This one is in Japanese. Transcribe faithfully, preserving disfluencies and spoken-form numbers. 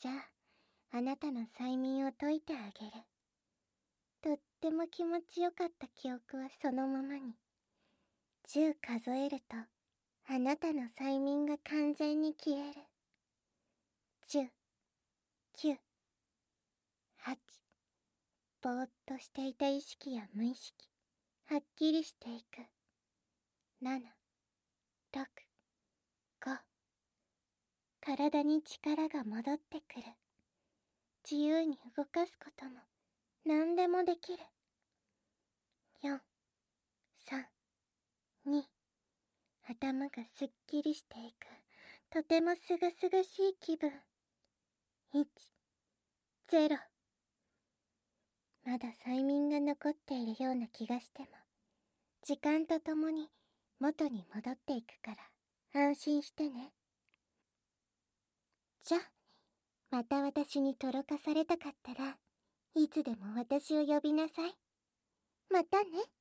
じゃあ、あなたの催眠を解いてあげる。とっても気持ちよかった記憶はそのままに。じゅう数えると、あなたの催眠が完全に消える。じゅう、きゅう、はち、ぼーっとしていた意識や無意識、はっきりしていく。なな、ろく、ご。体に力が戻ってくる。自由に動かすことも何でもできる。よん、さん、に。頭がすっきりしていく。とてもすがすがしい気分。いち、ゼロ。まだ催眠が残っているような気がしても、時間とともに元に戻っていくから安心してね。じゃあ、また私にとろかされたかったらいつでも私を呼びなさい。またね。